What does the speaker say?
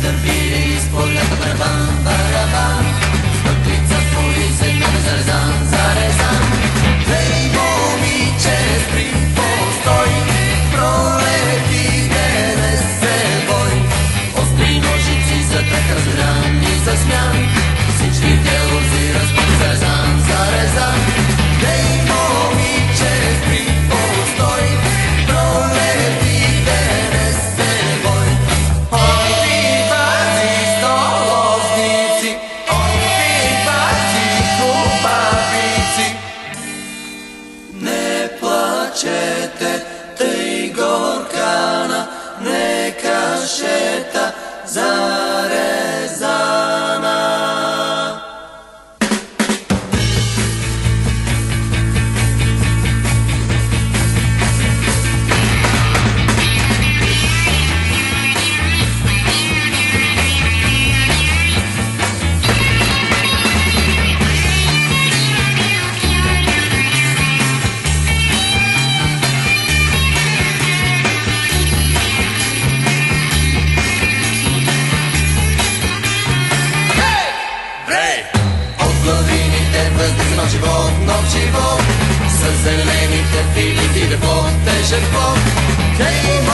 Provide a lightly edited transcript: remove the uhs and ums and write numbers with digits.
chwili spod lata barabam, barabam. Stolica twój sygnał zarezam, zarezam. Hej, momiče, pripostoj, proleti mene seboj. Ostri nožici za tak razgram i zasmjam. Всички делози разпад зарезам, зарезам. Hej, momiče, pripostoj, proleti mene seboj. Opivaci stoloznici, opivaci kupavici. Ne plačete, tej gorkana, neka šeta zarezana. Nočivo, sa zeleните филики да потежен пот.